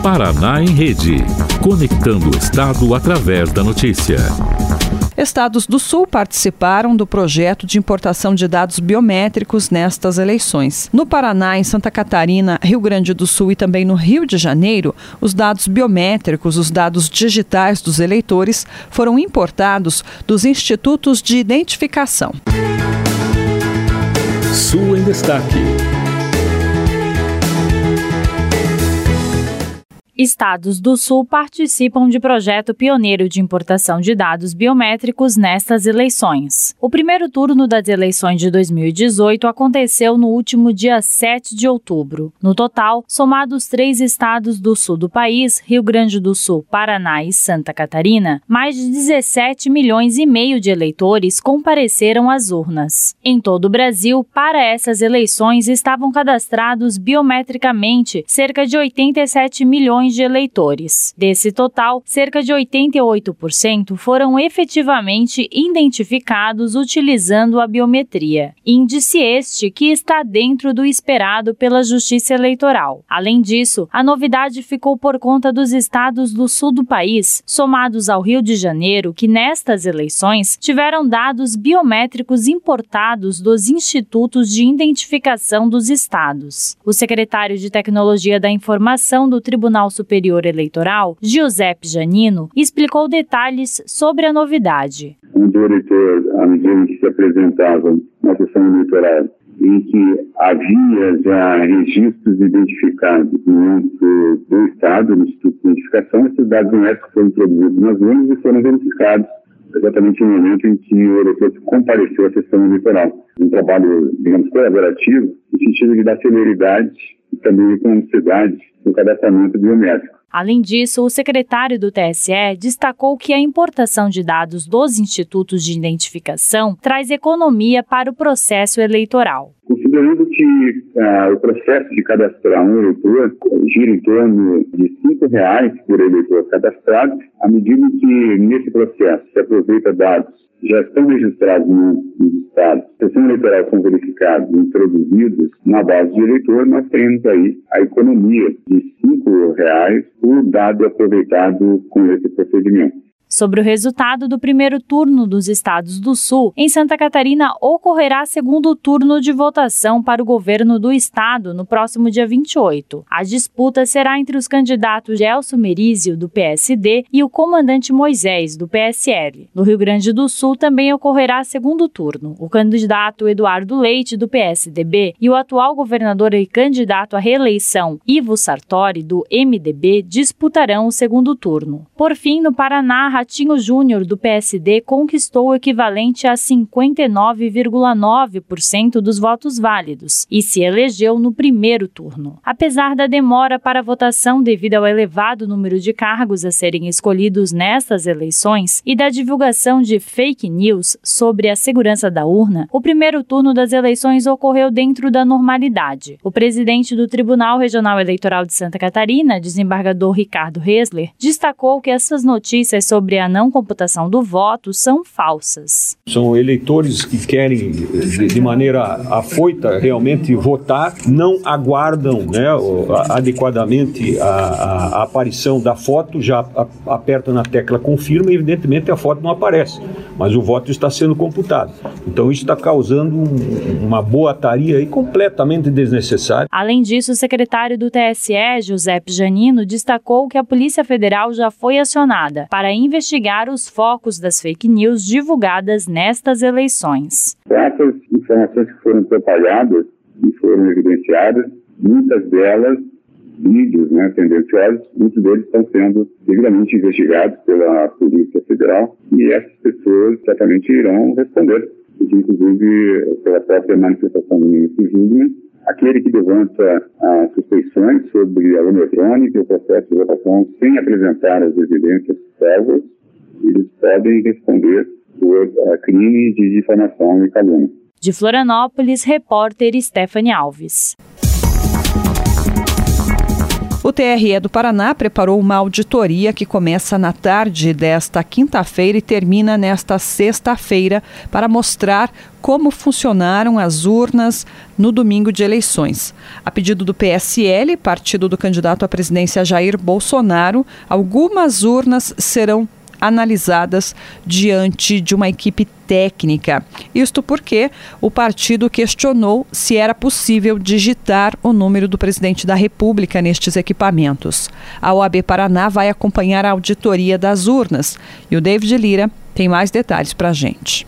Paraná em Rede, conectando o Estado através da notícia. Estados do Sul participaram do projeto de importação de dados biométricos nestas eleições. No Paraná, em Santa Catarina, Rio Grande do Sul e também no Rio de Janeiro, os dados biométricos, os dados digitais dos eleitores, foram importados dos institutos de identificação. Sul em Destaque. Estados do Sul participam de projeto pioneiro de importação de dados biométricos nestas eleições. O primeiro turno das eleições de 2018 aconteceu no último dia 7 de outubro. No total, somados 3 estados do sul do país, Rio Grande do Sul, Paraná e Santa Catarina, mais de 17 milhões e meio de eleitores compareceram às urnas. Em todo o Brasil, para essas eleições estavam cadastrados biometricamente cerca de 87 milhões de eleitores. Desse total, cerca de 88% foram efetivamente identificados utilizando a biometria. Índice este que está dentro do esperado pela Justiça Eleitoral. Além disso, a novidade ficou por conta dos estados do sul do país, somados ao Rio de Janeiro, que nestas eleições tiveram dados biométricos importados dos institutos de identificação dos estados. O secretário de Tecnologia da Informação do Tribunal Superior Eleitoral, Giuseppe Janino, explicou detalhes sobre a novidade. Onde o eleitor, à medida que se apresentava na sessão eleitoral, em que havia já registros identificados no âmbito do Estado, no Instituto de Identificação, esses dados biométricos foram introduzidos nas urnas e foram verificados exatamente no momento em que o eleitor compareceu à sessão eleitoral. Um trabalho, digamos, colaborativo, no sentido de dar celeridade e também economicidade no cadastramento biométrico. Além disso, o secretário do TSE destacou que a importação de dados dos institutos de identificação traz economia para o processo eleitoral. Considerando que o processo de cadastrar um eleitor gira em torno de R$ 5 por eleitor cadastrado, à medida que nesse processo se aproveita dados já estão registrados nos estados, a sessão eleitoral são verificados e introduzidos na base de eleitor, nós temos aí a economia de R$ 5 por dado aproveitado com esse procedimento. Sobre o resultado do primeiro turno dos estados do Sul, em Santa Catarina ocorrerá segundo turno de votação para o governo do estado no próximo dia 28. A disputa será entre os candidatos Gelson Merizio, do PSD, e o comandante Moisés, do PSL. No Rio Grande do Sul também ocorrerá segundo turno. O candidato Eduardo Leite, do PSDB, e o atual governador e candidato à reeleição, Ivo Sartori, do MDB, disputarão o segundo turno. Por fim, no Paraná, Ratinho Júnior, do PSD, conquistou o equivalente a 59,9% dos votos válidos e se elegeu no primeiro turno. Apesar da demora para a votação devido ao elevado número de cargos a serem escolhidos nestas eleições e da divulgação de fake news sobre a segurança da urna, o primeiro turno das eleições ocorreu dentro da normalidade. O presidente do Tribunal Regional Eleitoral de Santa Catarina, desembargador Ricardo Hessler, destacou que essas notícias sobre a não computação do voto são falsas. São eleitores que querem, de maneira afoita, realmente votar, não aguardam, adequadamente a aparição da foto, já aperta na tecla confirma e, evidentemente, a foto não aparece, mas o voto está sendo computado. Então, isso está causando uma boataria aí completamente desnecessária. Além disso, o secretário do TSE, Giuseppe Janino, destacou que a Polícia Federal já foi acionada para investigar os focos das fake news divulgadas nestas eleições. Essas informações que foram propagadas e foram evidenciadas, muitas delas, vídeos tendenciosos, muitos deles estão sendo devidamente investigados pela Polícia Federal e essas pessoas certamente irão responder, inclusive pela própria manifestação do ministro Júlio. Aquele que levanta suspeições sobre a urna eletrônica e o processo de votação sem apresentar as evidências salvas, eles podem responder por crime de difamação e calúnia. De Florianópolis, repórter Stephanie Alves. O TRE do Paraná preparou uma auditoria que começa na tarde desta quinta-feira e termina nesta sexta-feira para mostrar como funcionaram as urnas no domingo de eleições. A pedido do PSL, partido do candidato à presidência Jair Bolsonaro, algumas urnas serão analisadas diante de uma equipe técnica. Isto porque o partido questionou se era possível digitar o número do presidente da República nestes equipamentos. A OAB Paraná vai acompanhar a auditoria das urnas e o David Lira tem mais detalhes para a gente.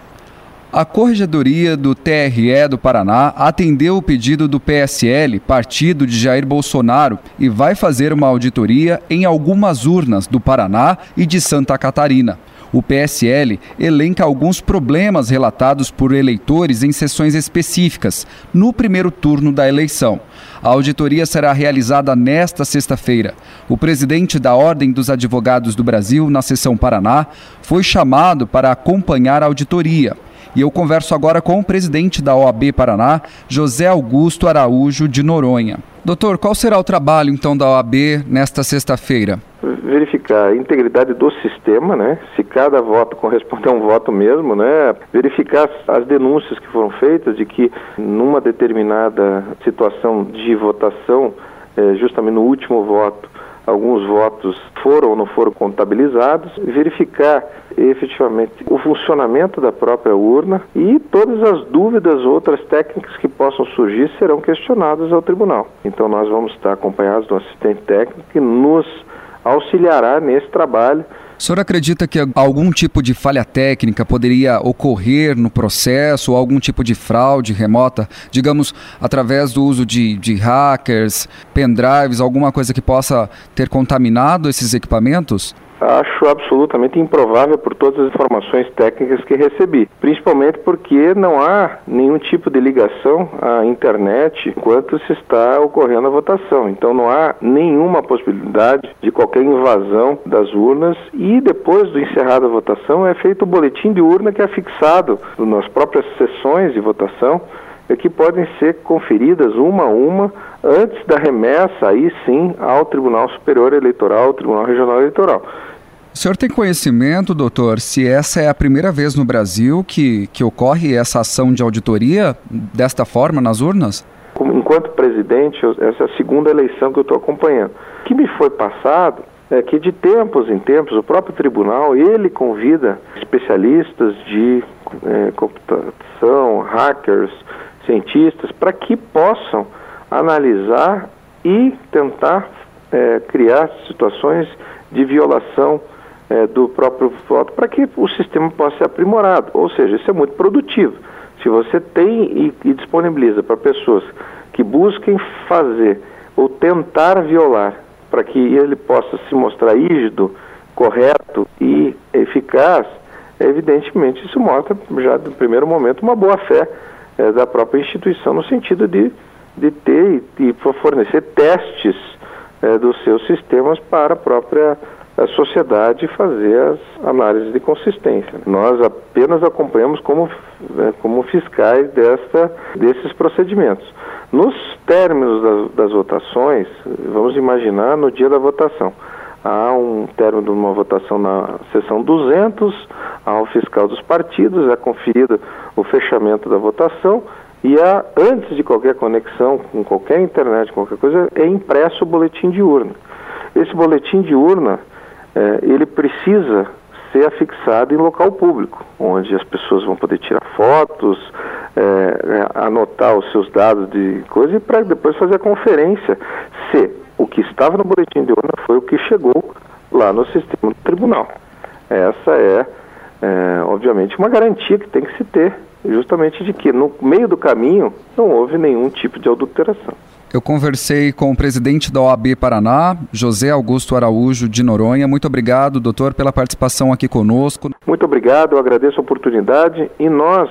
A Corregedoria do TRE do Paraná atendeu o pedido do PSL, partido de Jair Bolsonaro, e vai fazer uma auditoria em algumas urnas do Paraná e de Santa Catarina. O PSL elenca alguns problemas relatados por eleitores em sessões específicas, no primeiro turno da eleição. A auditoria será realizada nesta sexta-feira. O presidente da Ordem dos Advogados do Brasil, na seção Paraná, foi chamado para acompanhar a auditoria. E eu converso agora com o presidente da OAB Paraná, José Augusto Araújo de Noronha. Doutor, qual será o trabalho, então, da OAB nesta sexta-feira? Verificar a integridade do sistema, né? Se cada voto corresponde a um voto mesmo, né? Verificar as denúncias que foram feitas de que numa determinada situação de votação, justamente no último voto, alguns votos foram ou não foram contabilizados, verificar efetivamente o funcionamento da própria urna e todas as dúvidas, outras técnicas que possam surgir serão questionadas ao tribunal. Então nós vamos estar acompanhados do assistente técnico que nos auxiliará nesse trabalho. O senhor acredita que algum tipo de falha técnica poderia ocorrer no processo ou algum tipo de fraude remota, digamos, através do uso de hackers, pendrives, alguma coisa que possa ter contaminado esses equipamentos? Acho absolutamente improvável por todas as informações técnicas que recebi, principalmente porque não há nenhum tipo de ligação à internet enquanto se está ocorrendo a votação. Então não há nenhuma possibilidade de qualquer invasão das urnas e depois do encerrada a votação é feito o boletim de urna que é fixado nas próprias sessões de votação que podem ser conferidas uma a uma antes da remessa, aí sim, ao Tribunal Superior Eleitoral, ao Tribunal Regional Eleitoral. O senhor tem conhecimento, doutor, se essa é a primeira vez no Brasil que ocorre essa ação de auditoria desta forma nas urnas? Enquanto presidente, essa é a segunda eleição que eu estou acompanhando. O que me foi passado é que de tempos em tempos o próprio tribunal, ele convida especialistas de computação, hackers, cientistas, para que possam analisar e tentar criar situações de violação do próprio voto, para que o sistema possa ser aprimorado. Ou seja, isso é muito produtivo. Se você tem e disponibiliza para pessoas que busquem fazer ou tentar violar, para que ele possa se mostrar rígido, correto e eficaz, evidentemente isso mostra já no primeiro momento uma boa-fé da própria instituição, no sentido de ter e fornecer testes dos seus sistemas para a própria sociedade fazer as análises de consistência. Nós apenas acompanhamos como fiscais desses procedimentos. Nos términos das votações, vamos imaginar no dia da votação, há um término de uma votação na sessão 200, ao fiscal dos partidos, é conferido o fechamento da votação e antes de qualquer conexão com qualquer internet, qualquer coisa, é impresso o boletim de urna. Esse boletim de urna, ele precisa ser afixado em local público, onde as pessoas vão poder tirar fotos, anotar os seus dados de coisa e para depois fazer a conferência se o que estava no boletim de urna foi o que chegou lá no sistema do tribunal. Essa obviamente, uma garantia que tem que se ter, justamente de que no meio do caminho não houve nenhum tipo de adulteração. Eu conversei com o presidente da OAB Paraná, José Augusto Araújo de Noronha. Muito obrigado, doutor, pela participação aqui conosco. Muito obrigado, eu agradeço a oportunidade e nós,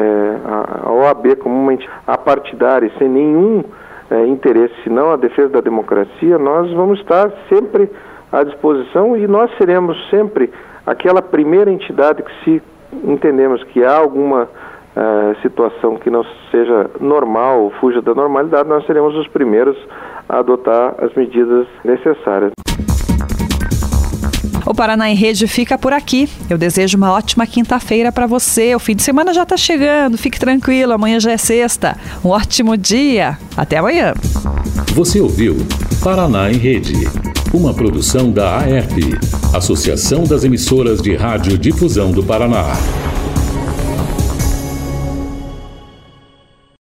a OAB como uma entidade apartidária, sem nenhum interesse, senão a defesa da democracia, nós vamos estar sempre à disposição e nós seremos sempre aquela primeira entidade que, se entendemos que há alguma situação que não seja normal ou fuja da normalidade, nós seremos os primeiros a adotar as medidas necessárias. O Paraná em Rede fica por aqui. Eu desejo uma ótima quinta-feira para você. O fim de semana já está chegando. Fique tranquilo, amanhã já é sexta. Um ótimo dia. Até amanhã. Você ouviu Paraná em Rede, uma produção da AERP, Associação das Emissoras de Rádio Difusão do Paraná.